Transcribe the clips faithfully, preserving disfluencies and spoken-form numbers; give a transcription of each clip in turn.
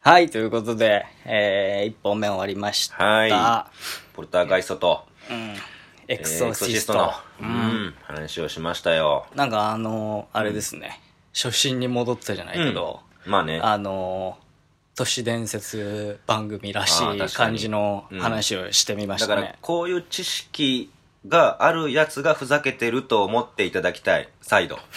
はい、ということで、えー、いっぽんめ終わりました。 はい。ポルターガイストと、 うん、エクソシスト、 えーエクソシストの、うん、話をしましたよ。 なんかあのー、あれですね、初心に戻ったじゃないけど、 うん、まあね。 あのー、都市伝説番組らしい感じの話をしてみましたね。 うん、だからこういう知識があるやつがふざけてると思っていただきたい。再度。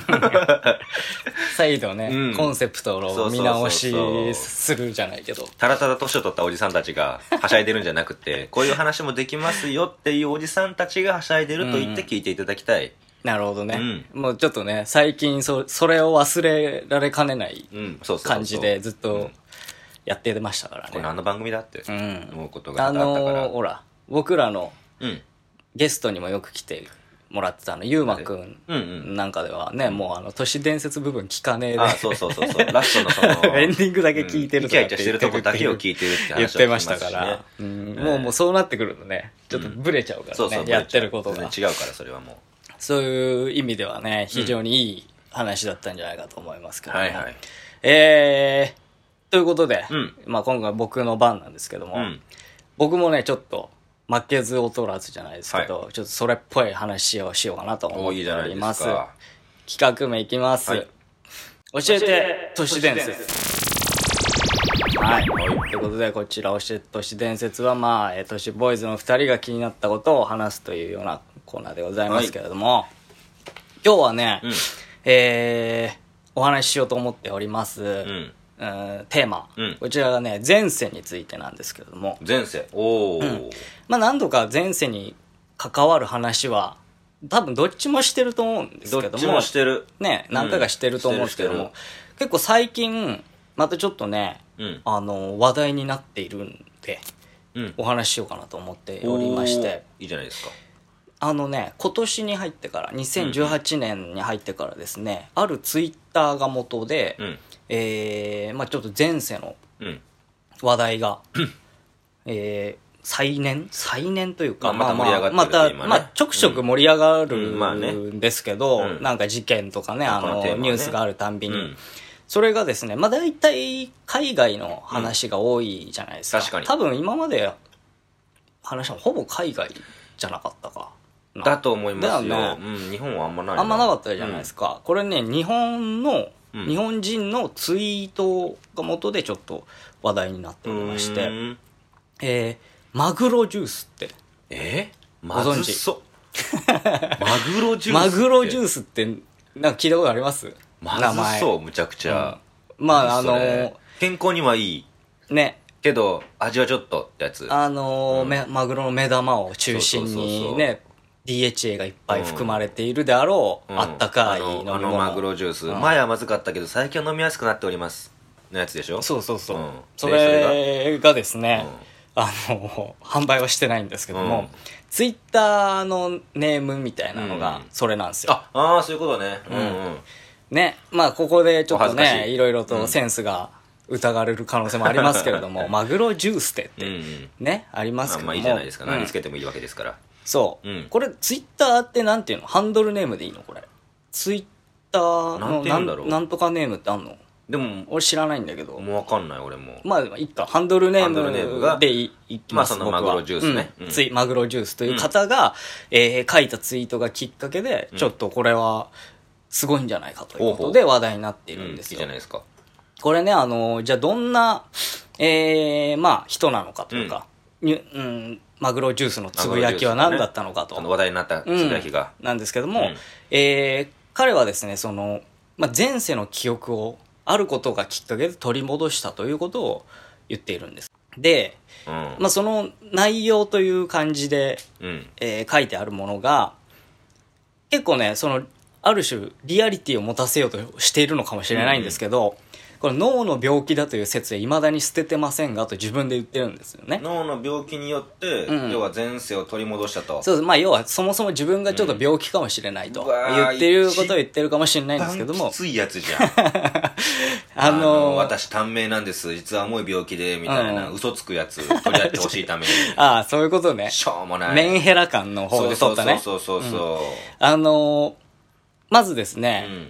再度ね、うん、コンセプトを見直しそうそうそうそうするじゃないけど。 ただただ年を取ったおじさんたちがはしゃいでるんじゃなくて、こういう話もできますよっていうおじさんたちがはしゃいでると言って聞いていただきたい。うん、 なるほどね、うん、もうちょっとね最近 そ, それを忘れられかねない感じでずっとやってましたからね。 これ何の番組だって思うことがあったから、 あのー、ほら僕らのゲストにもよく来てもらってたのゆうまくんなんかではね、うんうん、もうあの都市伝説部分聞かねえで、 あそうそうそうそうラストのそのエンディングだけ聞いてるとかって言ってる、うん、イチャイチャしてるとこだけを聞いてるって話を聞きますし、ね、 言ってましたから、うん、もうもうそうなってくるとねちょっとブレちゃうからね、うん、そうそうやってることが全然違うからそれはもうそういう意味ではね非常にいい話だったんじゃないかと思いますけども、 はいはい、 えー、ということで、 うん、 まあ今回僕の番なんですけども、うん、僕もねちょっと負けず劣らずじゃないですけど、はい、ちょっとそれっぽい話をしようかなと思っております。企画名いきます、はい、教えて都市伝説。はい、はい、ということでこちら教えて都市伝説はまあ都市ボーイズのふたりが気になったことを話すというようなコーナーでございますけれども、はい、今日はね、うん、えー、お話ししようと思っております、うんうん、テーマ、うん、こちらがね前世についてなんですけれども、 前世おー、うん、 まあ何度か前世に関わる話は多分どっちもしてると思うんですけども、 どっちもしてるね何回かしてると思うんですけども、うん、結構最近またちょっとね、うん、あの話題になっているんで、うん、お話ししようかなと思っておりまして、 いいじゃないですか。 あのね今年に入ってからにせんじゅうはちねんに入ってからですね、うん、あるツイッターが元で、うん、えーまあ、ちょっと前世の話題が、うん、えー、再燃再燃というか、 まあ、また盛り上がってるまた、ね、まあ、ちょくちょく盛り上がるんですけど、 うんうんまあね、 なんか事件とかね、あの、ね、ニュースがあるたんびに、うん、それがですね、まあ大体海外の話が多いじゃないですか。 うん、確かに多分今まで話したのほぼ海外じゃなかったかだと思いますよ、 ね、 うん、日本はあんまないあんまなかったじゃないですか、うん、これね日本のうん、日本人のツイートが元でちょっと話題になっておりまして、えー、マグロジュースってえー、 ご存知？ マグロジュースマグロジュースってなんか聞いたことあります？ まずそうむちゃくちゃ、 うん、まああのー、 健康にはいいねけど味はちょっとってやつあのーうん、マグロの目玉を中心にねディーエイチエー がいっぱい含まれているであろう、うん、あったかい飲み物、 あの、あのマグロジュース、うん、前はまずかったけど最近は飲みやすくなっておりますのやつでしょ。 そうそうそう、うん、それがですね、うん、あの販売はしてないんですけども、うん、ツイッターのネームみたいなのがそれなんですよ、 うん、ああそういうことね、うんうん、 ねまあここでちょっとねいろいろとセンスが疑われる可能性もありますけれども、うん、マグロジュースってってね、うん、ありますけども、 まあいいじゃないですか、何つけてもいいわけですからそう、うん、これツイッターってなんていうのハンドルネームでいいのこれツイッターの な, んなんとかネームってあんの。 でも俺知らないんだけどもう分かんない俺もまあいいかハンドルネームでいきます。 まあそのマグロジュースね、 うんうん、ツイマグロジュースという方が、うんえー、書いたツイートがきっかけで、うん、ちょっとこれはすごいんじゃないかということで話題になっているんですよ、 うん、いいじゃないですかこれねあのじゃあどんな、えー、まあ人なのかというか、うん、うんマグロジュースのつぶやきは何だったのかと、 ね、話題になったつぶやきが、 うん、なんですけども、うんえー、彼はですねその、まあ、前世の記憶をあることがきっかけで取り戻したということを言っているんですで、うんまあ、その内容という感じで、うんえー、書いてあるものが結構ねそのある種リアリティを持たせようとしているのかもしれないんですけど、うんこれ脳の病気だという説はいまだに捨ててませんがと自分で言ってるんですよね。 脳の病気によって、うん、要は前世を取り戻したと。 そうまあ要はそもそも自分がちょっと病気かもしれないと、うん、言ってることを言ってるかもしれないんですけどもきついやつじゃんあのー、あの私短命なんです実は重い病気でみたいな、うん、嘘つくやつ取り合ってほしいためにああそういうことねしょうもないメンヘラ感の方で取ったねそうそうそうそうそう、うん、 あのー、まずですね、うん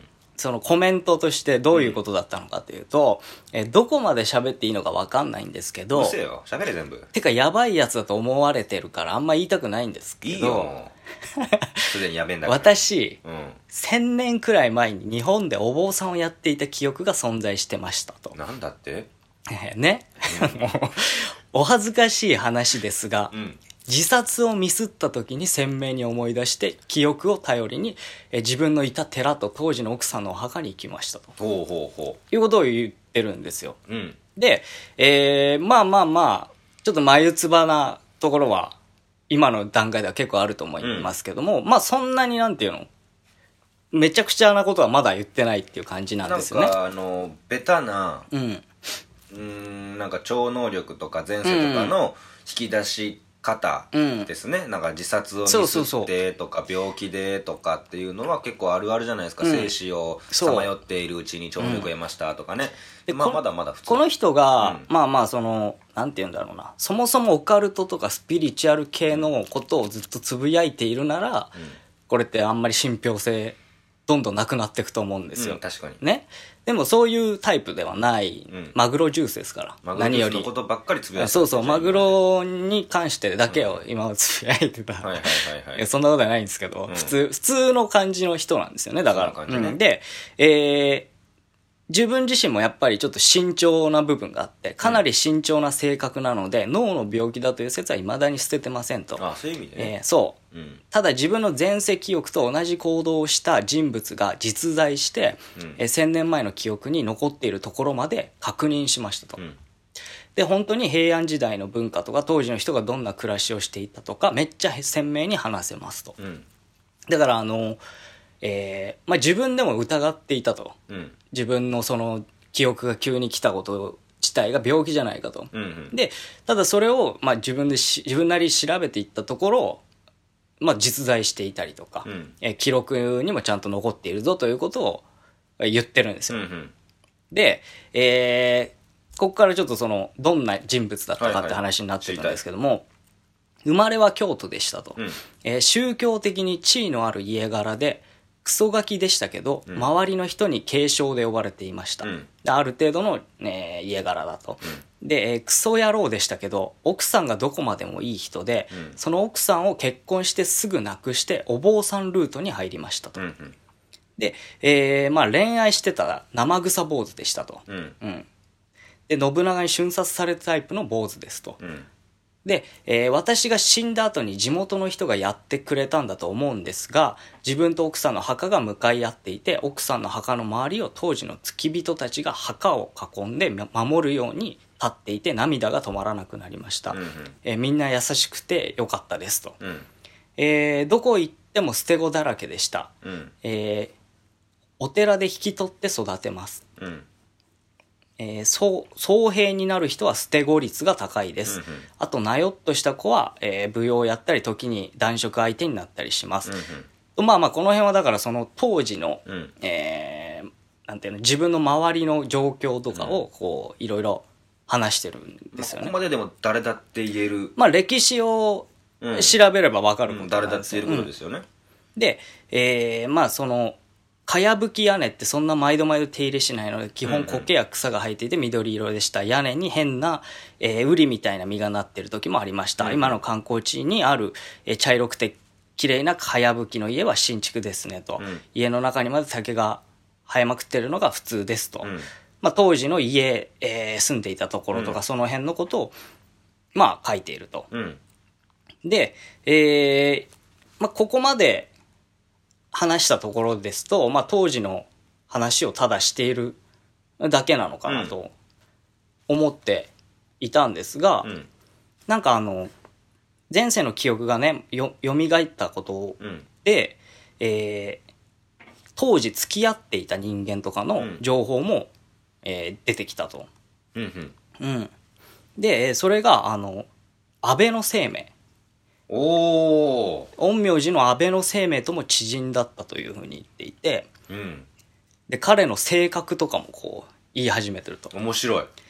そのコメントとしてどういうことだったのかというと、うん、えどこまで喋っていいのか分かんないんですけど。 うるせえよ、喋れ全部。 てかやばいやつだと思われてるからあんま言いたくないんですけど。いいよ。すでにやべえんだから。 私、 うん、 千年くらい前に日本でお坊さんをやっていた記憶が存在してましたと。 なんだって？ ね。うん、お恥ずかしい話ですが、うん、自殺をミスった時に鮮明に思い出して記憶を頼りにえ自分のいた寺と当時の奥さんのお墓に行きましたと。 ほうほうほう。いうことを言ってるんですよ。 うん、 で、えー、まあまあまあ、ちょっと眉唾なところは今の段階では結構あると思いますけども、うん、まあそんなになんていうのめちゃくちゃなことはまだ言ってないっていう感じなんですよね。 なんかあの、ベタな、 うん。 うーん、なんか超能力とか前世とかの引き出し方ですね、うん、なんか自殺をミスってとか病気でとかっていうのは結構あるあるじゃないですか、うん、生死をさまよっているうちに超能力得ましたとかね、うん、まあまだまだ普通。 この人が、うん、まあまあそのなんて言うんだろうな、そもそもオカルトとかスピリチュアル系のことをずっとつぶやいているなら、うん、これってあんまり信憑性どんどんなくなっていくと思うんですよ、 うん、確かにね。でもそういうタイプではない、うん、マグロジュースですから。 マグロジュースのことばっかりつぶやいてそうそう、マグロに関してだけを今はつぶやいてた。 はいはいはいはい。 そんなことはないんですけど、うん、普通、普通の感じの人なんですよね、だから。 ね、 うん、で、えー、自分自身もやっぱりちょっと慎重な部分があって、かなり慎重な性格なので、うん、脳の病気だという説は未だに捨ててませんと。 ああ、そういう意味でね。 えー、そう、 うん。 ただ自分の前世記憶と同じ行動をした人物が実在して、うん、えー、千年前の記憶に残っているところまで確認しましたと。うん、で、本当に平安時代の文化とか当時の人がどんな暮らしをしていたとか、めっちゃ鮮明に話せますと。うん、だからあの、えーまあ、自分でも疑っていたと、うん、自分のその記憶が急に来たこと自体が病気じゃないかと、うんうん、でただそれを、まあ、自分でし自分なりに調べていったところ、まあ、実在していたりとか、うん、え記録にもちゃんと残っているぞということを言ってるんですよ、うんうん、で、えー、ここからちょっとそのどんな人物だったかって話になってるんですけども、はいはい、生まれは京都でしたと、うん、えー、宗教的に地位のある家柄でクソガキでしたけど、うん、周りの人に継承で呼ばれていました、うん、である程度の、ね、家柄だと、うん、で、えー、クソ野郎でしたけど奥さんがどこまでもいい人で、うん、その奥さんを結婚してすぐ亡くしてお坊さんルートに入りましたと、うんうん、で、えーまあ、恋愛してたら生臭坊主でしたと、うんうん、で信長に瞬殺されたタイプの坊主ですと、うん、で、えー、私が死んだ後に地元の人がやってくれたんだと思うんですが、自分と奥さんの墓が向かい合っていて、奥さんの墓の周りを当時の付き人たちが墓を囲んで守るように立っていて、涙が止まらなくなりました、うんうん、えー、みんな優しくてよかったですと、うん、えー、どこ行っても捨て子だらけでした、うん、えー、お寺で引き取って育てます、うん、えー、総総兵になる人は捨て子率が高いです、うんうん、あとなよっとした子は、えー、舞踊をやったり時に男色相手になったりします、うんうん、まあまあこの辺はだからその当時の、うん、えー、なんていうの、自分の周りの状況とかをこういろいろ話してるんですよね、 まあ、ここまででも誰だって言える、 まあ歴史を調べれば分かることなんですよ、 うんうん、誰だって言えることですよね、うん、 で、えー、まあそのかやぶき屋根ってそんな毎度毎度手入れしないので基本苔や草が生えていて緑色でした。屋根に変な、えー、瓜みたいな実がなってる時もありました、うん、今の観光地にある、えー、茶色くて綺麗なかやぶきの家は新築ですねと、うん、家の中にまで竹が生えまくってるのが普通ですと、うん、まあ、当時の家、えー、住んでいたところとか、うん、その辺のことをまあ書いていると、うん、で、えーまあ、ここまで話したところですと、まあ、当時の話をただしているだけなのかなと思っていたんですが、うん、なんかあの前世の記憶がねよ蘇ったことで、うん、えー、当時付き合っていた人間とかの情報も、うん、えー、出てきたと、うんうんうん、でそれがあの安倍の生命、 お陰陽師の安倍の生命とも知人だったというふうに言っていて、うん、で彼の性格とかもこう言い始めてると。 面白い。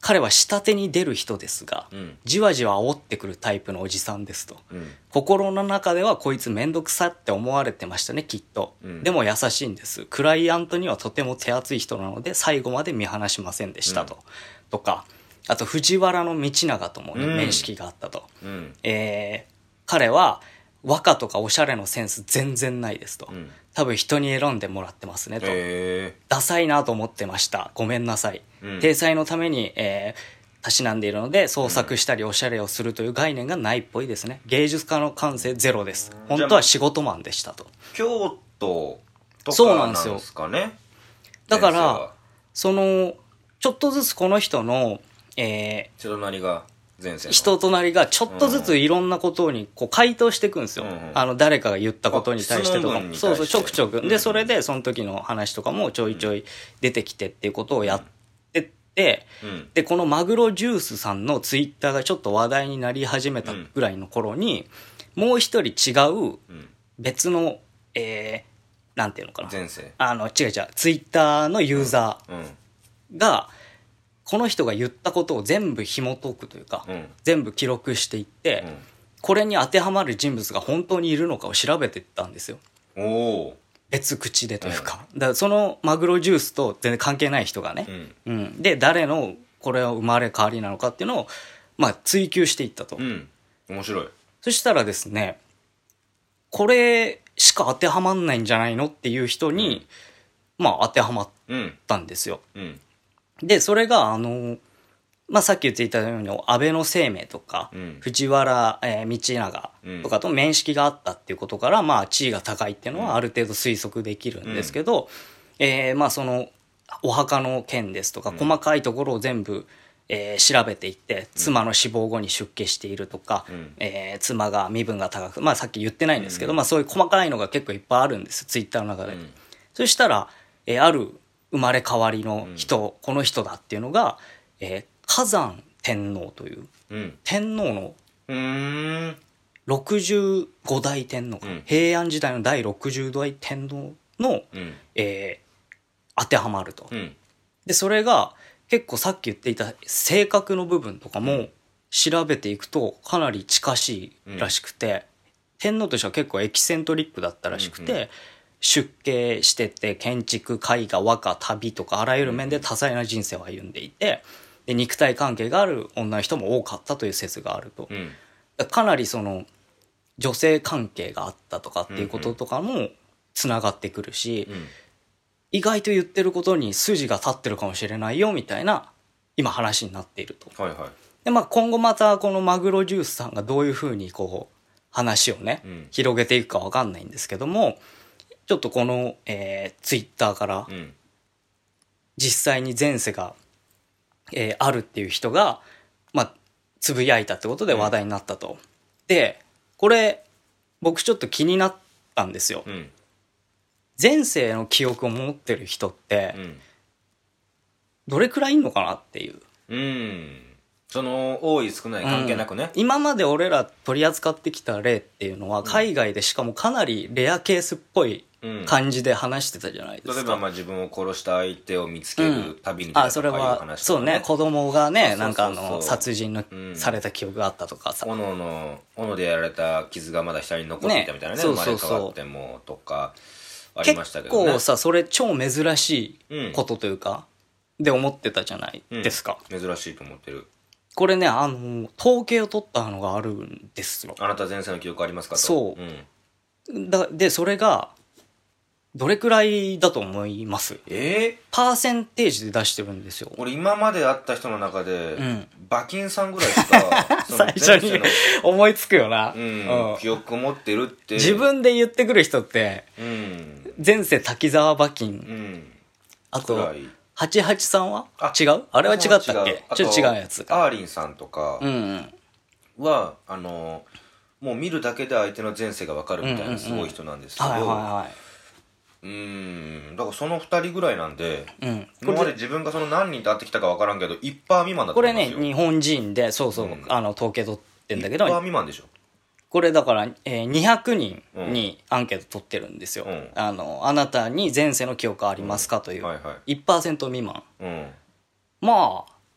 彼は下手に出る人ですが、うん、じわじわ煽ってくるタイプのおじさんですと、うん、心の中ではこいつめんどくさって思われてましたねきっと、うん、でも優しいんです。クライアントにはとても手厚い人なので最後まで見放しませんでしたと、うん、とか、あと藤原道長とも、ね、面識があったと、うん、えー、彼は和歌とかおしゃれのセンス全然ないですと、うん、多分人に選んでもらってますねと、ダサいなと思ってました、ごめんなさい、うん、体裁のために、えー、たしなんでいるので創作したりおしゃれをするという概念がないっぽいですね。芸術家の感性ゼロです。本当は仕事マンでしたと。 京都とかなんですかね。 だからそのちょっとずつこの人の、えー、 人となりが人となりがちょっとずついろんなことにこう回答していくんですよ、うんうん、あの誰かが言ったことに対してとかも、そうそうちょくちょく、うんうん、でそれでその時の話とかもちょいちょい出てきてっていうことをやってって、うん、でこのマグロジュースさんのツイッターがちょっと話題になり始めたぐらいの頃に、うん、もう一人違う別の、えー、なんていうのかな、 前世あの違う違うツイッターのユーザーが、うんこの人が言ったことを全部紐解くというか、うん、全部記録していって、うん、これに当てはまる人物が本当にいるのかを調べていったんですよ。 お別口でというか、うん、だからそのマグロジュースと全然関係ない人がね、うんうん、で誰のこれは生まれ変わりなのかっていうのを、まあ、追求していったと、うん、 面白い。 そしたらですね、これしか当てはまんないんじゃないのっていう人に、うん、まあ当てはまったんですよ、うんうんでそれがあの、まあ、さっき言っていたように安倍の生命とか、うん、藤原、えー、道長とかと面識があったっていうことから、うん、まあ、地位が高いっていうのはある程度推測できるんですけど、うんえーまあ、そのお墓の件ですとか、うん、細かいところを全部、えー、調べていって妻の死亡後に出家しているとか、うんえー、妻が身分が高く、まあ、さっき言ってないんですけど、うんまあ、そういう細かいのが結構いっぱいあるんですツイッターの中で、うん、そしたら、えー、ある生まれ変わりの人、うん、この人だっていうのが、えー、火山天皇という、うん、天皇のうーんろくじゅうごだい天皇、うん、平安時代の第ろくじゅうだい天皇の、うんえー、当てはまると、うん、でそれが結構さっき言っていた性格の部分とかも調べていくとかなり近しいらしくて、うん、天皇としては結構エキセントリックだったらしくて、うんうん出家してて建築絵画和歌旅とかあらゆる面で多彩な人生を歩んでいてで肉体関係がある女の人も多かったという説があると、うん、かなりその女性関係があったとかっていうこととかもつながってくるし、うんうん、意外と言ってることに筋が立ってるかもしれないよみたいな今話になっていると、 はいはいでまあ、今後またこのマグロジュースさんがどういうふうにこう話をね、うん、広げていくか分かんないんですけどもちょっとこの、えー、ツイッターから実際に前世が、えー、あるっていう人が、まあ、つぶやいたってことで話題になったと、うん、でこれ僕ちょっと気になったんですよ、うん、前世の記憶を持ってる人って、うん、どれくらいいんのかなっていう、 うんその多い少ない関係なくね、 うん、今まで俺ら取り扱ってきた例っていうのは海外でしかもかなりレアケースっぽい感じで話してたじゃないですか、 うん、例えばまあ自分を殺した相手を見つける旅に出たとかいう話とか、ねうん、あそれはそうね子供がねなんかあの殺人の、うん、された記憶があったとかさ斧の斧でやられた傷がまだ下に残っていたみたいなね、ね、生まれ変わってもとかありましたけどね結構さそれ超珍しいことというか、うん、で思ってたじゃないですか、 うん、珍しいと思ってるこれねあの統計を取ったのがあるんですよ。 あなた前世の記憶ありますかとそう、うん、だでそれがどれくらいだと思います？ えー、 パーセンテージで出してるんですよ。 俺今まで会った人の中で、うん、馬琴さんぐらいしか最初に思いつくよな、 うんうん、記憶持ってるって自分で言ってくる人って、うん、前世滝沢馬琴、うん、あとはちはちさんはあ違うあれは違ったっけちょっと違うやつかアーリンさんとかは、うんうん、あのもう見るだけで相手の前世が分かるみたいなすごい人なんですけど、うんうんうん、はいはいはい、うーんだからそのふたりぐらいなんで、うん、今まで自分がその何人と会ってきたか分からんけど いちパーセント 未満だと思いますよ。 これね日本人でそうそう、うん、あの統計取ってんだけどいちパーセント 未満でしょこれだから、えー、にひゃくにんにアンケート取ってるんですよ、うん、あのあなたに前世の記憶ありますかという、うんはいはい、いちパーセント 未満、うん、まあ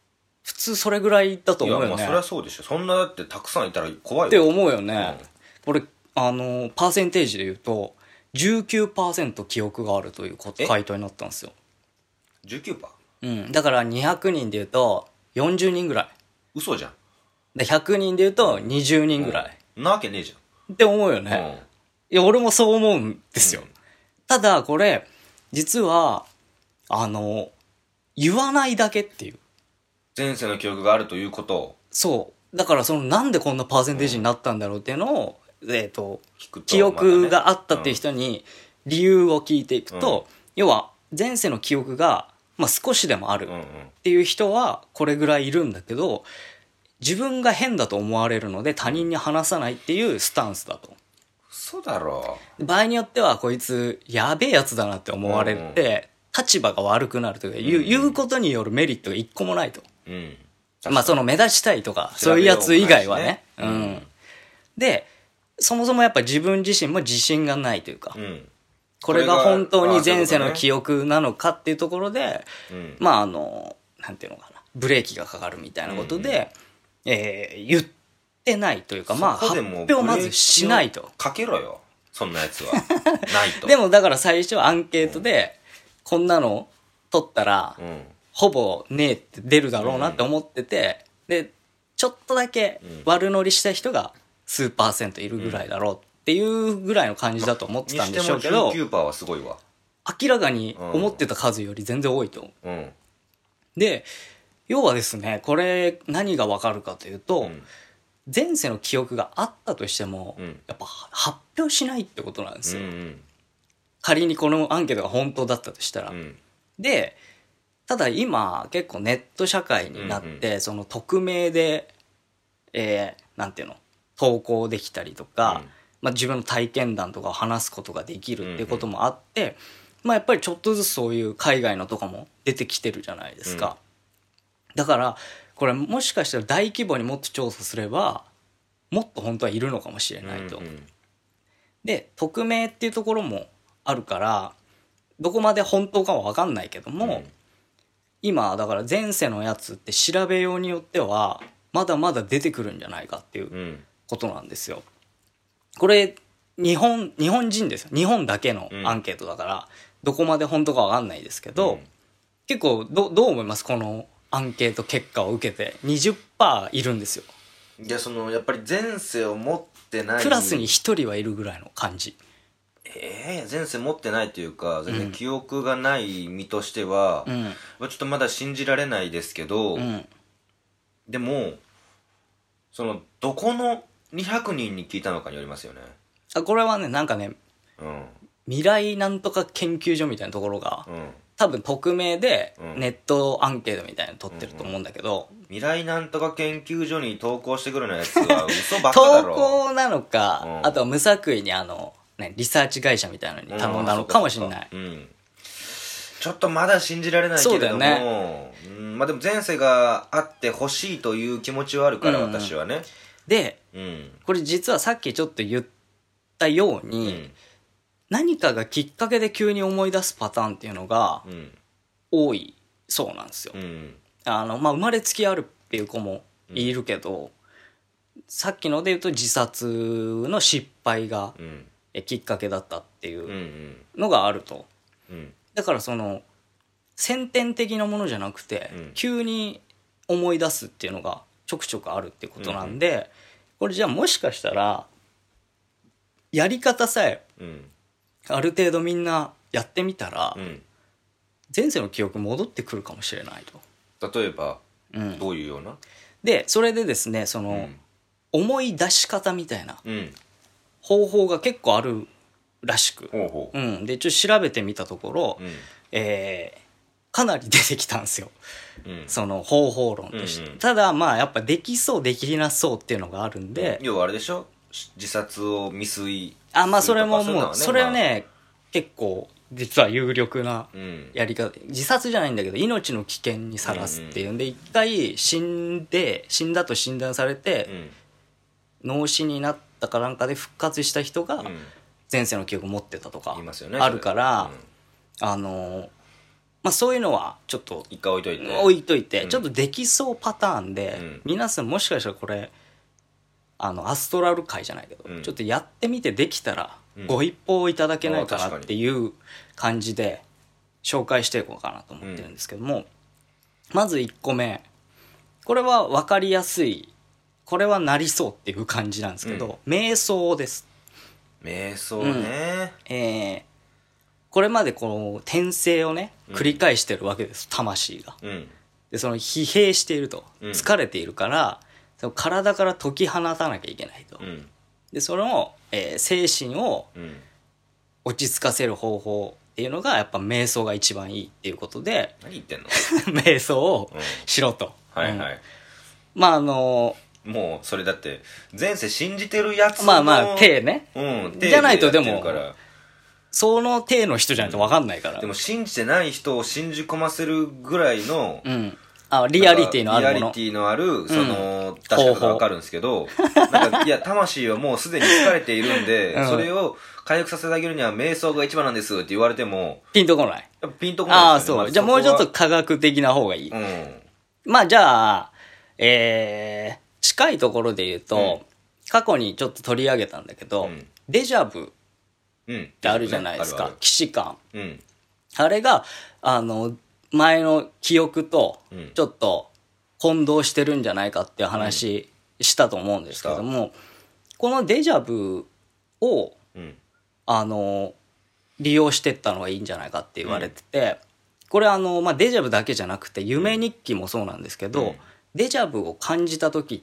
普通それぐらいだと思うよね。いや、 まあそりゃそうでしょ。そんなだってたくさんいたら怖いよって思うよね、うん、これあのパーセンテージで言うと じゅうきゅうパーセント 記憶があるという回答になったんですよ。 じゅうきゅうパーセント？ うん、だからにひゃくにんで言うとよんじゅうにんぐらい。 嘘じゃん。 でひゃくにんで言うとにじゅうにんぐらい、 うん、なわけねえじゃんって思うよね、うん、いや俺もそう思うんですよ、うん、ただこれ実はあの言わないだけっていう、 前世の記憶があるということを。 そうだからそのなんでこんなパーセンテージになったんだろうっていうのを、うん、えーと記憶があったっていう人に理由を聞いていくと、うん、要は前世の記憶が、まあ、少しでもあるっていう人はこれぐらいいるんだけど、自分が変だと思われるので他人に話さないっていうスタンスだと。 そうだろう。 場合によってはこいつやべえやつだなって思われて、立場が悪くなるというか、言う、言うことによるメリットが一個もないと、うん、まあその目立ちたいとかそういうやつ以外はね、うん、でそもそもやっぱ自分自身も自信がないというか、うん、これが本当に前世の記憶なのかっていうところで、うん、まああのなんていうのかな、ブレーキがかかるみたいなことで、うんうん、えー、言ってないというか、まあ発表をまずしないと。 かけろよそんなやつはないと。 でもだから最初アンケートで、うん、こんなの取ったら、うん、ほぼねえって出るだろうなって思ってて、うん、でちょっとだけ悪乗りした人が数パーセントいるぐらいだろうっていうぐらいの感じだと思ってたんでしょうけど、 にしても じゅうきゅうパーセント はすごいわ。 明らかに思ってた数より全然多いと、うん、で要はですね、これ何がわかるかというと、うん、前世の記憶があったとしても、うん、やっぱ発表しないってことなんですよ、うんうん、仮にこのアンケートが本当だったとしたら、うん、でただ今結構ネット社会になって、うんうん、その匿名で、えー、なんていうの投稿できたりとか、うん、まあ、自分の体験談とかを話すことができるってこともあって、うんうん、まあ、やっぱりちょっとずつそういう海外のとかも出てきてるじゃないですか、うん、だからこれもしかしたら大規模にもっと調査すればもっと本当はいるのかもしれないと、うんうん、で匿名っていうところもあるからどこまで本当かは分かんないけども、うん、今だから前世のやつって調べようによってはまだまだ出てくるんじゃないかっていうことなんですよ。これ日本日本人ですよ、日本だけのアンケートだから、うん、どこまで本当か分かんないですけど、うん、結構 ど, どう思います？このアンケート結果を受けて にじゅっパーセント いるんですよ。 いやそのやっぱり前世を持ってないクラスにひとりはいるぐらいの感じ。 ええー、前世持ってないというか全然記憶がない身としては、うん、ちょっとまだ信じられないですけど、うん、でもそのどこのにひゃくにんに聞いたのかによりますよね。 あ、これはねなんかね、うん、未来なんとか研究所みたいなところが、うん、多分匿名でネットアンケートみたいなの取ってると思うんだけど、 うんうん、未来なんとか研究所に投稿してくるのやつは嘘ばっかだろ。 投稿なのか、うん、あとは無作為にあの、ね、リサーチ会社みたいなのに頼んだのかもしれない、うん、 ちょっとまだ信じられないけれども、 ね、 うん、まあでも前世があってほしいという気持ちはあるから、うん、私はね。 で、うん、これ実はさっきちょっと言ったように、うん、何かがきっかけで急に思い出すパターンっていうのが多いそうなんですよ、うん、あのまあ、生まれつきあるっていう子もいるけど、うん、さっきので言うと自殺の失敗がきっかけだったっていうのがあると、うんうん、だからその先天的なものじゃなくて、うん、急に思い出すっていうのがちょくちょくあるってことなんで、うん、これじゃあもしかしたらやり方さえある程度みんなやってみたら、うん、前世の記憶戻ってくるかもしれないと。例えば、うん、どういうようなでそれでですねその、うん、思い出し方みたいな方法が結構あるらしく、うんうん、でちょっと調べてみたところ、うんえーかなり出てきたんですよ、うん、その方法論として、うんうん、ただまあやっぱできそうできなそうっていうのがあるんで、 要はあれでしょ、自殺を未遂あまあそれももうそれはね、まあ、結構実は有力なやり方、うん、自殺じゃないんだけど命の危険にさらすっていうんで、一回死んで死んだと診断されて、うん、脳死になったかなんかで復活した人が前世の記憶を持ってたとかあるから、あのまあそういうのはちょっと一回置いといて置いといて、 うん、 ちょっとできそうパターンで、うん、皆さんもしかしたらこれあのアストラル界じゃないけど、うん、ちょっとやってみてできたらご一報いただけないかなっていう感じで紹介していこうかなと思ってるんですけども、うん、まずいっこめ、これは分かりやすい、これはなりそうっていう感じなんですけど、うん、瞑想です。 瞑想ね、 うん、えーこれまでこの転生をね繰り返してるわけです、うん、魂が、うん、でその疲弊していると、うん、疲れているからその体から解き放たなきゃいけないと、うん、でその、えー、精神を落ち着かせる方法っていうのがやっぱ瞑想が一番いいっていうことで、 何言ってんの瞑想をしろと、 うん、はいはい、 まああのー、もうそれだって前世信じてるやつのまあまあ体ね、 うん、 じゃないとでもその体の人じゃないと分かんないから、うん、 でも信じてない人を信じ込ませるぐらいの、 うん、あリアリティのあるもの、 リアリティのあるその、うん、確かに分かるんですけどなんかいや魂はもうすでに疲れているんで、うん、それを回復させてあげるには瞑想が一番なんですって言われてもピンとこない、 ピンとこないですよね。 ああそう、じゃあもうちょっと科学的な方がいい、うん、まあじゃあえー、近いところで言うと、うん、過去にちょっと取り上げたんだけど、うん、デジャブってあるじゃないですか、既視感、うん、あれがあの前の記憶とちょっと混同してるんじゃないかっていう話したと思うんですけども、うん、このデジャブを、うん、あの利用してったのがいいんじゃないかって言われてて、うん、これあの、まあ、デジャブだけじゃなくて夢日記もそうなんですけど、うん、デジャブを感じた時って、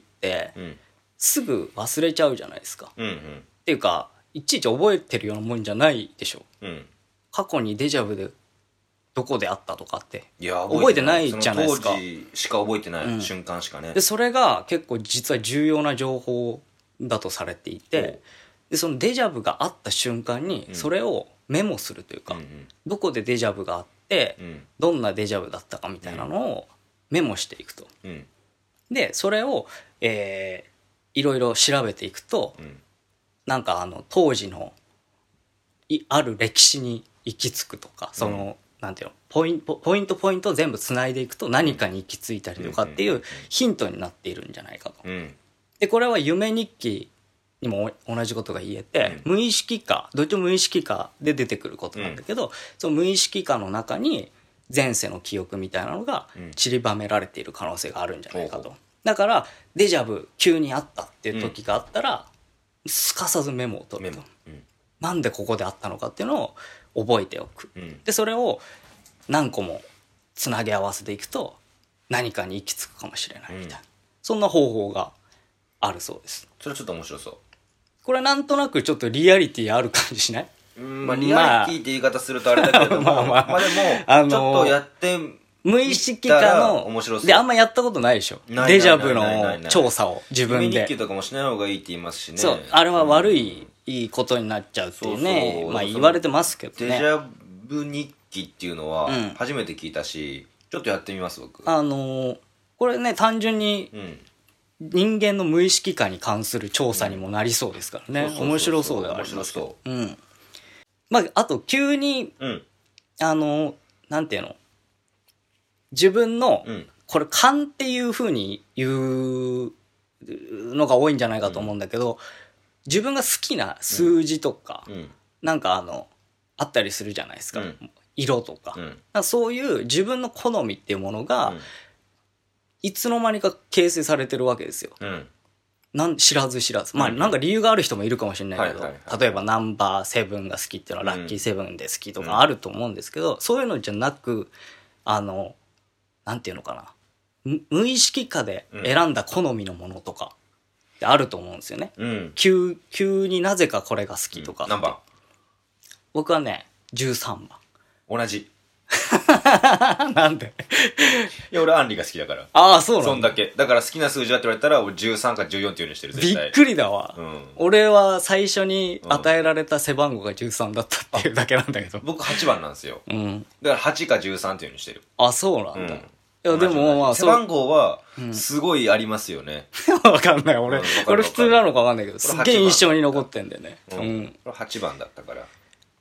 うん、すぐ忘れちゃうじゃないですか、うんうん、っていうかいちいち覚えてるようなもんじゃないでしょ、うん、過去にデジャブでどこであったとかっていや覚えてないじゃないですか。 当時しか覚えてない、うん、瞬間しかね。 でそれが結構実は重要な情報だとされていて、でそのデジャブがあった瞬間にそれをメモするというか、うん、どこでデジャブがあって、うん、どんなデジャブだったかみたいなのをメモしていくと、うん、でそれを、えー、いろいろ調べていくと、うん、なんかあの当時のいある歴史に行き着くとか、その、うん、なんていうのポイントポイントポイントを全部つないでいくと何かに行き着いたりとかっていうヒントになっているんじゃないかと、うん、でこれは夢日記にも同じことが言えて、うん、無意識下どっちも無意識下で出てくることなんだけど、うん、その無意識下の中に前世の記憶みたいなのが散りばめられている可能性があるんじゃないかと、うん、だからデジャブ急にあったっていう時があったら、うん、すかさずメモを取ると、うん、なんでここであったのかっていうのを覚えておく、うん、でそれを何個もつなげ合わせていくと何かに行き着くかもしれないみたいな、うん、そんな方法があるそうです。 それはちょっと面白そう。 これなんとなくちょっとリアリティある感じしない？ うん、まあリアリティって言い方するとあれだけどもまあ、まあ、まあでも、あのー、ちょっとやって無意識化の面白そうであんまやったことないでしょ。デジャブの調査を自分で。 夢日記とかもしない方がいいって言いますしね。 そう、あれは悪い、うん、いいことになっちゃうっていうね、そうそう、まあ言われてますけどね。 デジャブ日記っていうのは初めて聞いたし、うん、ちょっとやってみます僕。 あのー、これね単純に、うん人間の無意識化に関する調査にもなりそうですからね、面白そうではありますけど、うん、まああと急に、うん、あのなんていうの自分の、うん、これ勘っていう風に言うのが多いんじゃないかと思うんだけど、うん、自分が好きな数字とか、うん、なんかあのあったりするじゃないですか、うん、色とか、うん、かそういう自分の好みっていうものが、うんいつの間にか形成されてるわけですよ、うん、なん知らず知らずまあなんか理由がある人もいるかもしれないけど、はいはいはい、例えばナンバーセブンが好きっていうのはラッキーセブンで好きとかあると思うんですけど、うん、そういうのじゃなくあのなんていうのかな無意識化で選んだ好みのものとかってあると思うんですよね、うん、急, 急になぜかこれが好きとか、 うん、何番？ 僕はねじゅうさんばん。 同じなんでいや俺アンリが好きだから。 ああそうなんだ。 そんだけだから好きな数字だって言われたら俺じゅうさんかじゅうよんっていうようにしてる絶対。 びっくりだわ、うん、俺は最初に与えられた背番号がじゅうさんだったっていうだけなんだけど、 僕はちばんなんですよ、うん、だからはちかじゅうさんっていうようにしてる。 あそうなんだ、うん、いやでもまあ背番号はすごいありますよね、 うん、わかんない俺、うん、これ普通なのかわかんないけどすっげえ印象に残ってんだよね、 うんうん、これはちばんだったから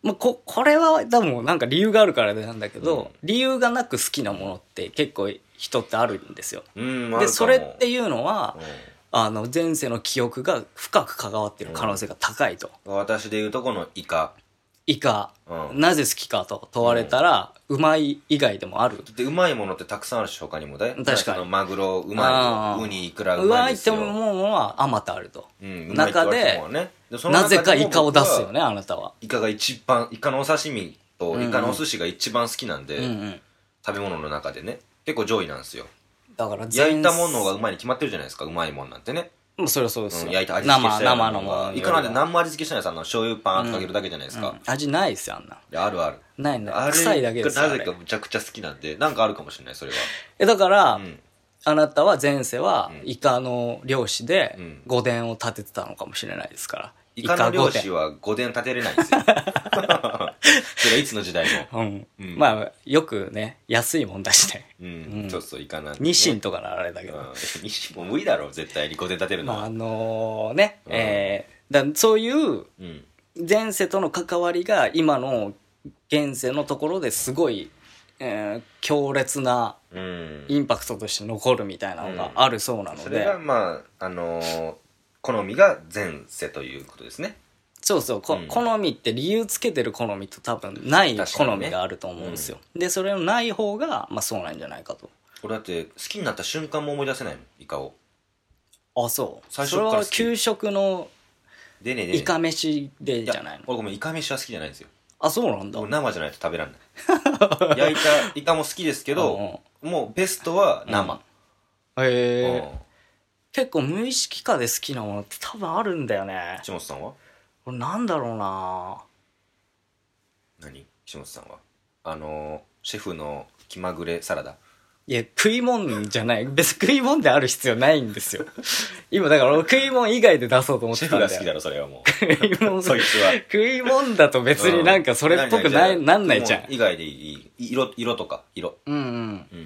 まあ、ここれは多分なんか理由があるからなんだけど、うん、理由がなく好きなものって結構人ってあるんですよ。 うん、 でそれっていうのは、うん、あの前世の記憶が深く関わっている可能性が高いと、 うん、私でいうとこのイカイカ、うん、なぜ好きかと問われたら、うん、うまい以外でもある。 でうまいものってたくさんあるし他にもだよ。 確かにマグロうまい、ウニイクラうまいですよ。 うまいってものはあまたあると、うん、中で、ね、でなぜかイカを出すよねあなたは。 イカが一番イカのお刺身とイカのお寿司が一番好きなんで、うんうん、食べ物の中でね結構上位なんですよ。 だから焼いたものがうまいに決まってるじゃないですか。うまいもんなんてね。 もうそれはそうですよ、 うん、焼いた味付けした生のものイカなんて何も味付けしてないです。あの醤油パーンとかけるだけじゃないですか、 うんうん、味ないですよあんな。 いやあるあるないない臭いだけですよ。 なぜかむちゃくちゃ好きなんでなんかあるかもしれないそれは。 えだから、うん、あなたは前世はイカの漁師で御殿を建ててたのかもしれないですから。 イカの漁師は御殿建てれないんですよそれはいつの時代も、 うんうん、まあよくね安いもんだしね、 うんうん、そうそうイカなんて、 ね、日清とかならあれだけど、うん、 日清も無理だろ絶対に御殿建てるのは、 まあ、あのー、ね、うん、えー、だそういう前世との関わりが今の現世のところですごい、えー、強烈なインパクトとして残るみたいなのがあるそうなので、うん、 それがまああのー、好みが前世ということですね。 そうそう、うん、好みって理由つけてる好みと多分ない好みがあると思うんですよ、ね、うん、でそれのない方がまあそうなんじゃないかと。 俺だって好きになった瞬間も思い出せないのイカを。 あそう最初から好き。それは給食のでねでねイカ飯でじゃないの。 俺ごめんイカ飯は好きじゃないんですよ。 あそうなんだ。 生じゃないと食べらんない焼いたイカも好きですけどうん、うん、もうベストは生、 うん、へえ、うん、結構無意識化で好きなものって多分あるんだよね。 岸本さんはなんだろうな。 何岸本さんはあのシェフの気まぐれサラダ。 いや食い物じゃない。別に食い物である必要ないんですよ今だから俺食い物以外で出そうと思ってたんだよ。 シェフが好きだろそれはもう食い物そいつは食い物だと別になんかそれっぽくない、うん、なんないじゃん。 以外でいい色色とか色うんうん、うん、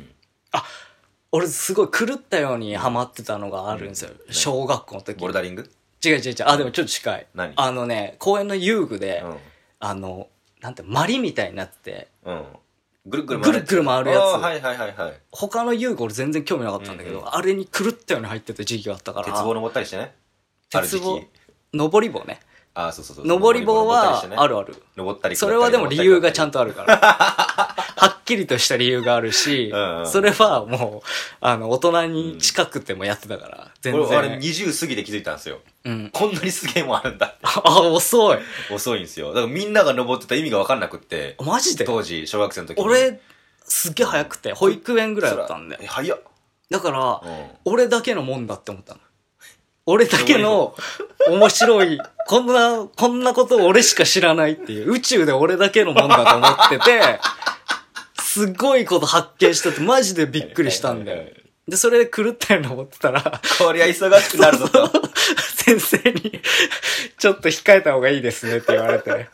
あ俺すごい狂ったようにハマってたのがあるんですよ、うん、小学校の時。 ボルダリング。 違う違う違う。あでもちょっと近い。 何あのね公園の遊具で、うん、あのなんてマリみたいになってて、 うんぐるぐる回るやつ。ぐるぐる回るやつ。 はいはいはいはい。 他の遊具俺全然興味なかったんだけど、うんうん、あれに狂ったように入ってた時期があったから。 鉄棒登ったりしてね。 鉄棒、登り棒ね。 あそうそうそう。 登り棒はあるある。 登ったりそれはでも理由がちゃんとあるから。はっきりとした理由があるし、うんうん、それはもう、あの、大人に近くてもやってたから、全然。 俺、あれにじゅう過ぎで気づいたんですよ。うん。こんなにすげえもんあるんだって。 あ、遅い。 遅いんですよ。だからみんなが登ってた意味が分かんなくって。 マジで当時、小学生の時に。 俺、すっげえ早くて、保育園ぐらいだったんで。 え、早っ。 だから、うん、俺だけのもんだって思ったの。俺だけの面白い、こんな、こんなことを俺しか知らないっていう、宇宙で俺だけのもんだと思ってて、すごいこと発見したってマジでびっくりしたんだよ。で、それで狂ったように思ってたら、 こりゃ忙しくなるぞと。 先生に、ちょっと控えた方がいいですねって言われて。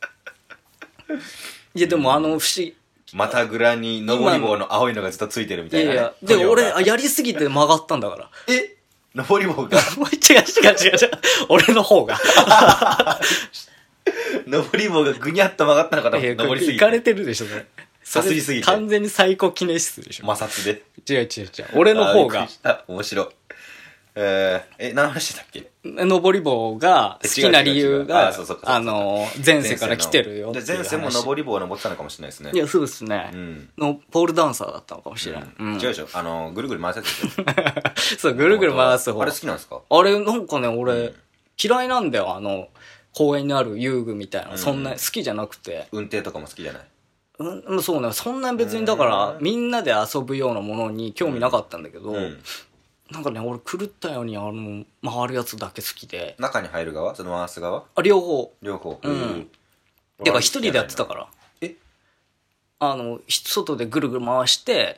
いや、でもあの、不思議。 股ぐらに登り棒の青いのがずっとついてるみたいな、ね。いやいや、で、俺、やりすぎて曲がったんだから。 え登り棒が違う違う違う違う。俺の方が。 登り棒がぐにゃっと曲がったのかと思って登りすぎて。 いかれてるでしょ、それ。 さすりすぎて。 完全にサイコキネシスでしょ。 摩擦で。 違う違う違う。俺の方が。 面白い。えー、え、何の話だっけ？ 登り棒が好きな理由が、あの、前世から来てるよ。 で、前世も登り棒を登ってたのかもしれないですね。 いや、そうですね。うん。の、ポールダンサーだったのかもしれない。 うん。違うでしょ。あの、ぐるぐる回すやつでしょ。そう、ぐるぐる回す方。 あれ好きなんですか？ あれ、なんかね、俺、嫌いなんだよ。あの、公園にある遊具みたいな。そんな、好きじゃなくて。 運転とかも好きじゃない？ うん、そうね。そんな別に、だから、みんなで遊ぶようなものに興味なかったんだけど、なんかね、俺狂ったようにあの回るやつだけ好きで。 中に入る側？その回す側？ あ、両方。 両方。 うん。てか一人でやってたから。え？あの、外でぐるぐる回して、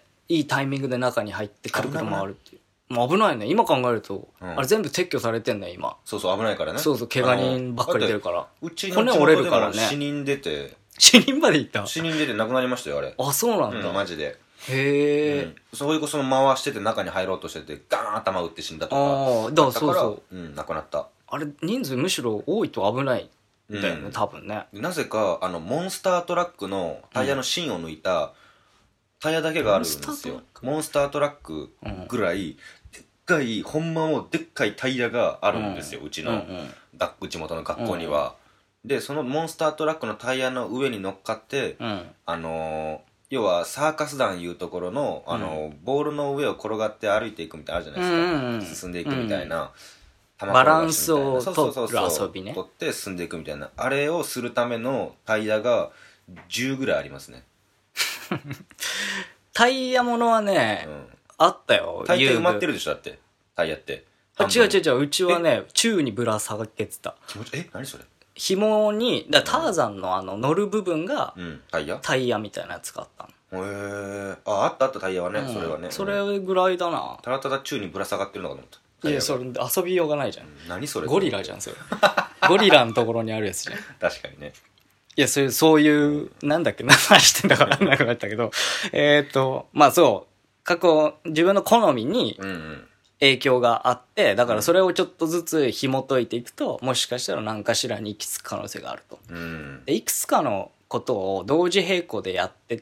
いいタイミングで中に入ってくるくる回るっていう。もう危ないね。今考えると、うん、あれ全部撤去されてんだよ、今。 そうそう、危ないからね。 そうそう、怪我人ばっかり出るから。 うちの骨折れるからね。死人出て。 死人まで行った？ 死人出て亡くなりましたよ、あれ。 あ、そうなんだ。 うん、マジで。 へえ、うん、 それこそ回してて中に入ろうとしててガーン頭打って死んだとか。 ああ、だからそうそう。 うん、亡くなった。 あれ人数むしろ多いと危ない。 だよね、うん、多分ね。 なぜかあのモンスタートラックのタイヤの芯を抜いたタイヤだけがあるんですよ。モンスタートラックぐらいでっかい、ほんまもうでっかいタイヤがあるんですよ、うん、うちの、うんうん、うち元の学校には、うん、でそのモンスタートラックのタイヤの上に乗っかって、うん、あのー要はサーカス団いうところの、あの、うん、ボールの上を転がって歩いていくみたいなのあるじゃないですか、うんうん、進んでいくみたいな、 うん、バランスを取る遊びね、 取って進んでいくみたいな、あれをするためのタイヤがじゅうぐらいありますね。 タイヤものはね、うん、あったよ。 大抵埋まってるでしょ、だってタイヤって。 あ、違う違う違う、うちはね宙にぶら下げてた。 気持ちえ何それ。 紐にだターザンのあの乗る部分が、 うん、タイヤタイヤみたいなやつがあったの。へえ。あ、あったあったタイヤはね、うん、それはね。 それぐらいだな。 ただただ宙にぶら下がってるのかと思った。 いや、それ遊びようがないじゃん。うん、 何それ。 ゴリラじゃんそれ。ゴリラのところにあるやつじゃん。 確かにね。 いや、そういう、そういう、なんだっけ、何してんだか分かんなくなったけど、えっと、まあそう、過去、自分の好みに影響があって、だからそれをちょっとずつ紐解いていくと、もしかしたら何かしらに行き着く可能性があると。うん、でいくつかのことを同時並行でやってって、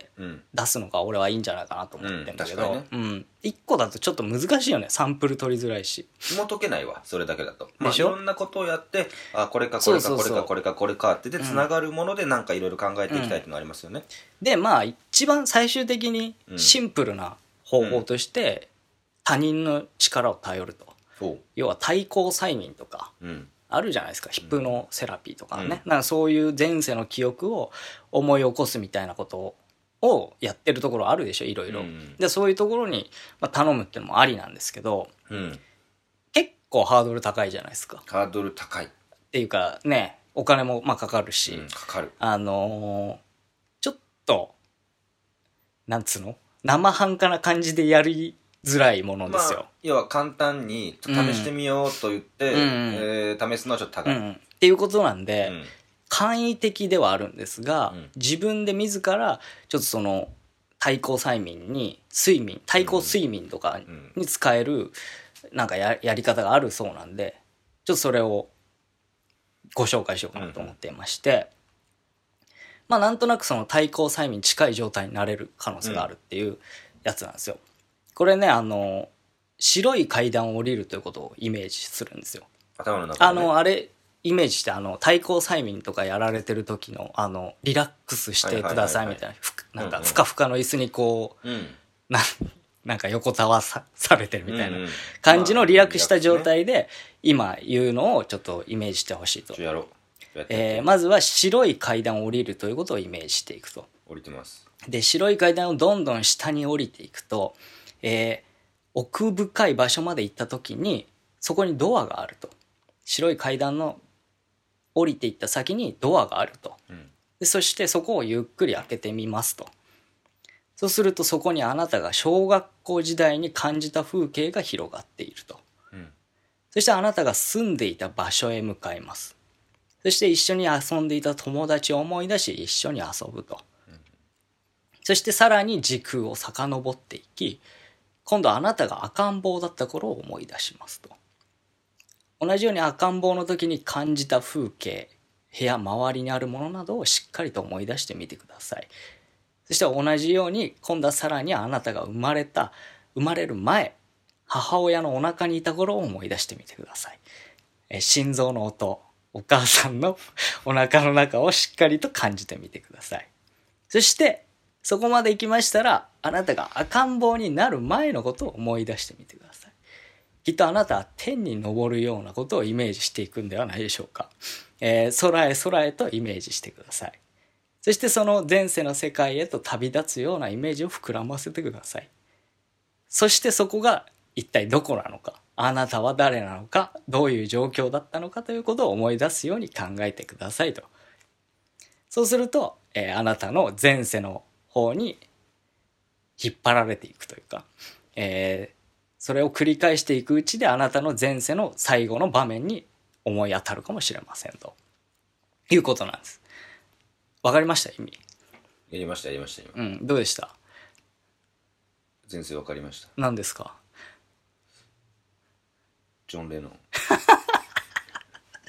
出すのが俺はいいんじゃないかなと思ってるんだけど、うんね、うん。一個だとちょっと難しいよね。サンプル取りづらいし。 紐解けないわ、それだけだと。まあ、いろんなことをやって、あ、これかこれかこれかこれかこれかってで、つながるものでなんかいろいろ考えていきたいっていうのがありますよね。 うん、で、まあ、一番最終的にシンプルな方法として、他人の力を頼ると。うん、要は対抗催眠とか。うんあるじゃないですか。ヒプノセラピーとかね、うん、なんかそういう前世の記憶を思い起こすみたいなことをやってるところあるでしょ、いろいろ、うん、でそういうところに頼むっていうのもありなんですけど、うん、結構ハードル高いじゃないですか。 ハードル高いっていうかね、お金もまあかかるし、 うん、かかる。 あのー、ちょっとなんつうの生半可な感じでやりづらいものですよ、まあ、 要は簡単に試してみようと言って、うんえー、試すのはちょっと高い、うん、 っていうことなんで、うん、簡易的ではあるんですが、うん、自分で自らちょっとその対抗催眠に睡眠対抗睡眠とかに使えるなんか や, やり方があるそうなんで、ちょっとそれをご紹介しようかなと思っていまして、うん、まあなんとなくその対抗催眠に近い状態になれる可能性があるっていうやつなんですよ。これね、あの白い階段を降りるということをイメージするんですよ。 頭の中で、ね、 あのあれイメージして、あの対抗催眠とかやられてる時のあのリラックスしてくださいみたいな、なんかふかふかの椅子にこう、うん、な, なんか横たわさされてるみたいな感じのリラックスした状態で今言うのをちょっとイメージしてほしいと。 やろうやえー、まずは白い階段を降りるということをイメージしていくと。 降りてます。 で白い階段をどんどん下に降りていくと、えー、奥深い場所まで行った時にそこにドアがあると。白い階段の降りていった先にドアがあると、うん、でそしてそこをゆっくり開けてみますと。そうするとそこにあなたが小学校時代に感じた風景が広がっていると、うん、そしてあなたが住んでいた場所へ向かいます。そして一緒に遊んでいた友達を思い出し一緒に遊ぶと、うん、そしてさらに時空を遡っていき、今度あなたが赤ん坊だった頃を思い出しますと。同じように赤ん坊の時に感じた風景、部屋周りにあるものなどをしっかりと思い出してみてください。そして同じように今度はさらにあなたが生まれた生まれる前、母親のお腹にいた頃を思い出してみてください。え心臓の音、お母さんのお腹の中をしっかりと感じてみてください。そしてそこまで行きましたら、あなたが赤ん坊になる前のことを思い出してみてください。きっとあなたは天に昇るようなことをイメージしていくんではないでしょうか。えー、空へ空へとイメージしてください。そしてその前世の世界へと旅立つようなイメージを膨らませてください。そしてそこが一体どこなのか、あなたは誰なのか、どういう状況だったのかということを思い出すように考えてくださいと。そうすると、えー、あなたの前世の方に引っ張られていくというか、えー、それを繰り返していくうちであなたの前世の最後の場面に思い当たるかもしれませんということなんです。わかりました？意味やりましたやりました今。うん、どうでした？ 前世わかりました。 何ですか？ ジョン・レノン。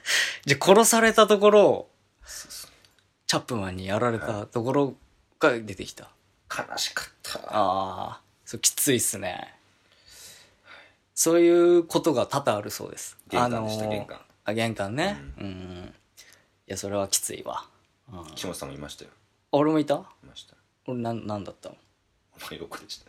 じゃあ殺されたところをチャップマンにやられたところが出てきた。 悲しかった。 ああ、そうきついっすね。そういうことが多々あるそうです。 玄関でした、あのー、玄関。 あ、玄関ね。うん。うん、いや、それはきついわ。 うん、岸本さんもいましたよ。 俺もいた？いました。 俺なん、なんだったの？ お前横でした。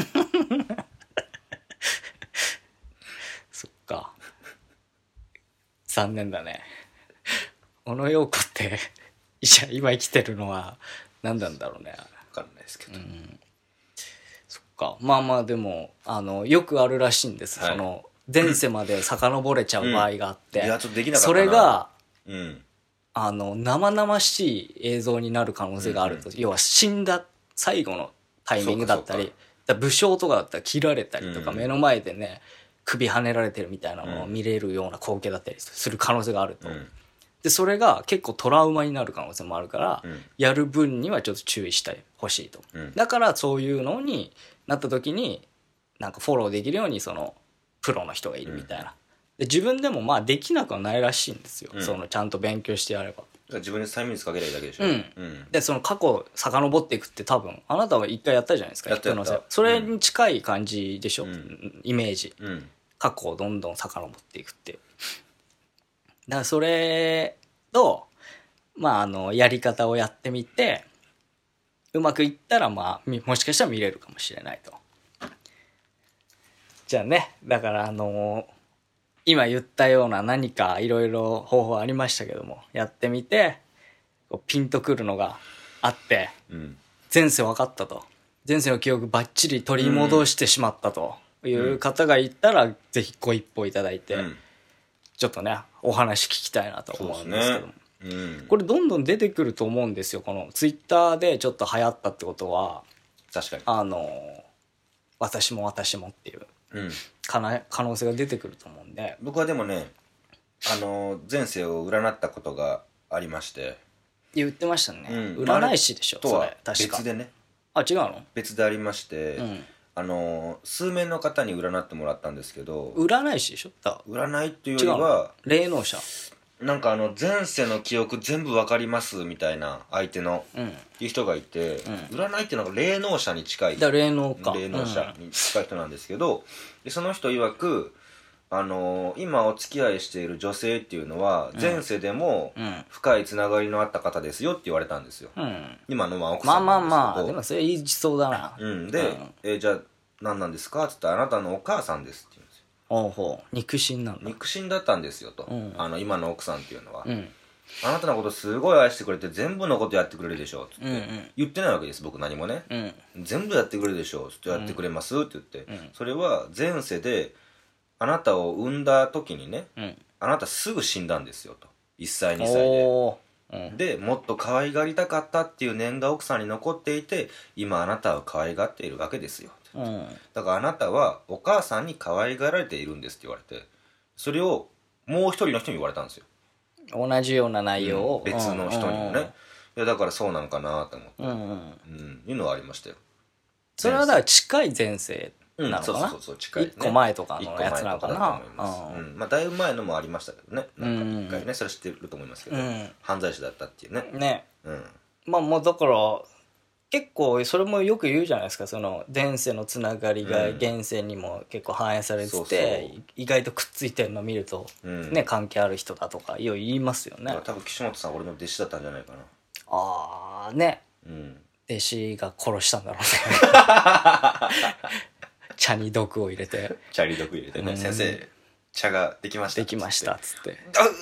そっか。残念だね。小野陽子っていや今生きてるのは何なんだろうね。 分かんないですけど、うん、 そっか。まあまあでもあのよくあるらしいんです、はい、その前世まで遡れちゃう場合があって、うん、いやちょっとできなかったな。それが、うん、あの生々しい映像になる可能性があると、うんうん、要は死んだ最後のタイミングだったり、だ武将とかだったら切られたりとか、うん、目の前でね首跳ねられてるみたいなのを見れるような光景だったりする可能性があると、うん、でそれが結構トラウマになる可能性もあるから、うん、やる分にはちょっと注意してほしいと、うん、だからそういうのになった時になんかフォローできるようにそのプロの人がいるみたいな、で自分でもまあできなくはないらしいんですよ、うん、そのちゃんと勉強してやれば。 自分で催眠術かけりゃいいだけでしょ、 うんうん、でその過去遡っていくって多分あなたは一回やったじゃないですか。 やったやった。 それに近い感じでしょ、うん、イメージ、 うん、 過去をどんどん遡っていくっていう。だからそれとまああのやり方をやってみてうまくいったらまあもしかしたら見れるかもしれないと。じゃあね、だからあの今言ったような何かいろいろ方法ありましたけどもやってみてこうピンとくるのがあって、うん、前世分かったと、前世の記憶バッチリ取り戻してしまったという方がいたら、うん、ぜひご一報いただいて、うん、ちょっとねお話聞きたいなと思うんですけども、うん、これどんどん出てくると思うんですよ。このツイッターでちょっと流行ったってことは確かにあの私も私もっていう、うん、可能性が出てくると思うんで。 僕はでもねあの前世を占ったことがありまして。 言ってましたね、うん、占い師でしょ、 とは別でね。 あ違うの？ 別でありまして、うん、あの数名の方に占ってもらったんですけど。 占い師でしょ？ 占いっていうよりは霊能者。 なんかあの前世の記憶全部わかりますみたいな相手の、うん、っていう人がいて、うん、占いっていうのが霊能者に近い。 だ霊能か。 霊能者に近い人なんですけど、うん、でその人曰くあのー、今お付き合いしている女性っていうのは前世でも深いつながりのあった方ですよって言われたんですよ、うん、今のまあ奥さんなんですけど。 まあまあまあでもそれ言いそうだな、 うん、で、うん、えー、じゃあ何なんですかって言ったらあなたのお母さんですって言うんですよ。 おうほう肉親なんだ。 肉親だったんですよと、うん、あの今の奥さんっていうのは、うん、あなたのことすごい愛してくれて全部のことやってくれるでしょって言って、うんうん、言ってないわけです僕何もね、うん、全部やってくれるでしょってやってくれますって言って、うん、それは前世であなたを産んだ時にね、うん、あなたすぐ死んだんですよと。いっさいにさいで、うん、でもっと可愛がりたかったっていう念が奥さんに残っていて今あなたを可愛がっているわけですよ、うん、だからあなたはお母さんに可愛がられているんですって言われて、それをもう一人の人に言われたんですよ。 同じような内容を、 うん、別の人にもね、いやだからそうなんかなと思って、うんうんうん、いうのはありましたよ。 それはだから近い前世なのかな、うん、 そうそうそう近い、ね、 いっこまえとかのやつなのかな。 いっこまえとかだと思います、うんまあ、だいぶ前のもありましたけどね、なんかいっかいねそれ知ってると思いますけど、うん、犯罪者だったっていうね。 ね、うん、まあもうだから結構それもよく言うじゃないですか、その前世のつながりが現世にも結構反映されてて、うん、そうそう意外とくっついてるのを見ると、うん、ね関係ある人だとかよう言いますよね。 多分岸本さん俺の弟子だったんじゃないかな。 ああね、うん、弟子が殺したんだろうね茶に毒を入れて茶に毒入れてね、うん、先生茶ができましたできましたっつって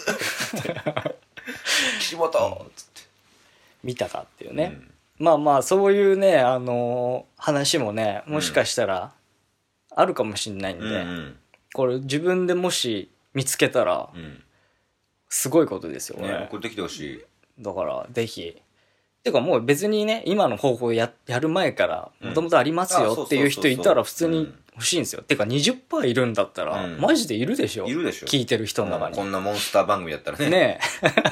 岸本っつって見たかっていうね、うん、まあまあそういうねあのー、話もねもしかしたらあるかもしれないんで、うんうん、これ自分でもし見つけたら、うん、すごいことですよね。 送ってきてほしい。 だからぜひてかもう別にね今の方法 や, やる前からもともとありますよっていう人いたら普通に欲しいんですよ、うん、てか にじゅっパーセント いるんだったら、うん、マジでいるでしょ。 いるでしょ聞いてる人の中に、 うん、こんなモンスター番組やったらねね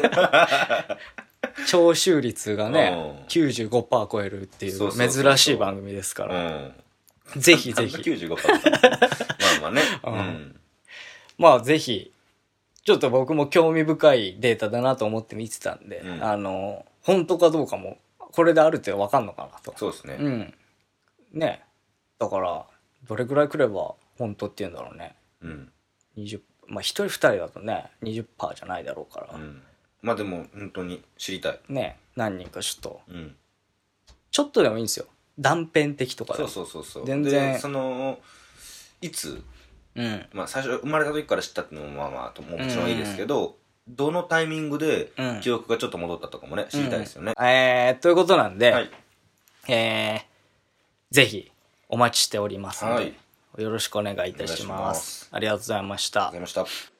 聴取率がね きゅうじゅうごパーセント 超えるっていう珍しい番組ですから、うん、ぜひぜひきゅうじゅうごパーセント まあまあね、うん、 まあぜひちょっと僕も興味深いデータだなと思って見てたんで、うん、あの、本当かどうかも、これである程度わかんのかなと。 そうですね。 うん。ね。だから、どれくらい来れば本当っていうんだろうね。うん。にじゅう、まあ一人二人だとね、にじゅっパーセント じゃないだろうから。うん。 まあでも、本当に知りたい。 ね。何人かちょっと。うん。ちょっとでもいいんですよ。断片的とかでも。そうそうそうそう。全然。で、その、いつ、うん、まあ最初生まれた時から知ったっていうのもまあまあともちろんいいですけど、うん、どのタイミングで記憶がちょっと戻ったとかもね、うん、知りたいですよね。 えー、ということなんで、はい、えー、ぜひお待ちしておりますので、はい、よろしくお願いいたします。ありがとうございました。 ありがとうございました。